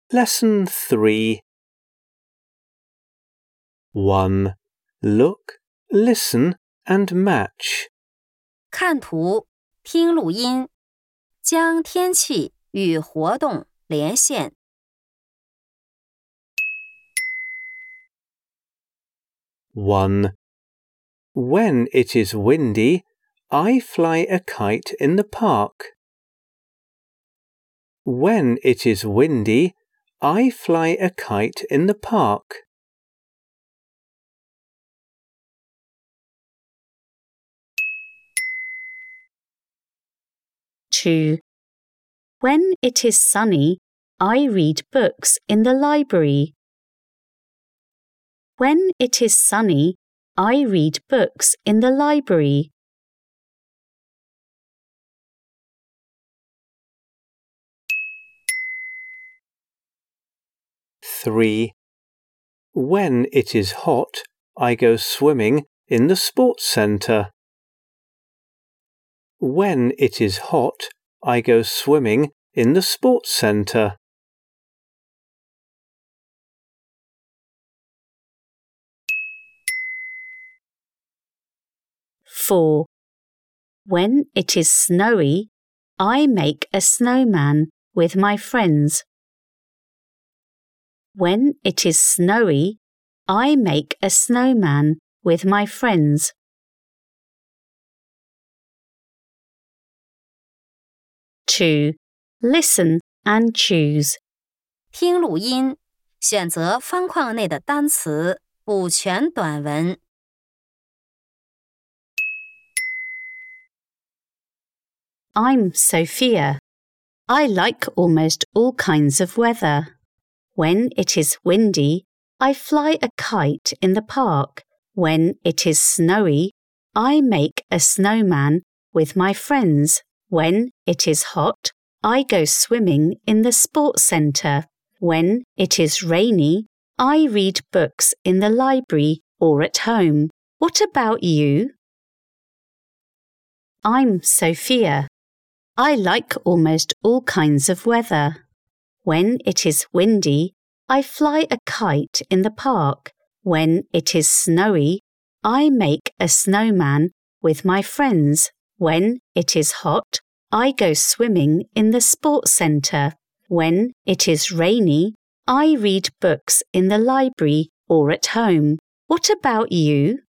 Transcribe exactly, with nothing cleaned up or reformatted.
Lesson three. one. Look, listen, and match. 看图，听录音，将天气与活动连线。 one. When it is windy, I fly a kite in the park. When it is windy, I fly a kite in the park. two. When it is sunny, I read books in the library. When it is sunny, I read books in the library. three. When it is hot, I go swimming in the sports centre. When it is hot, I go swimming in the sports centre. four. When it is snowy, I make a snowman with my friends. When it is snowy, I make a snowman with my friends. two. Listen and choose. 听录音，选择方框内的单词，补全短文。 I'm Sophia. I like almost all kinds of weather. When it is windy, I fly a kite in the park. When it is snowy, I make a snowman with my friends. When it is hot, I go swimming in the sports centre. When it is rainy, I read books in the library or at home. What about you? I'm Sophia. I like almost all kinds of weather. When it is windy, I fly a kite in the park. When it is snowy, I make a snowman with my friends. When it is hot, I go swimming in the sports centre. When it is rainy, I read books in the library or at home. What about you?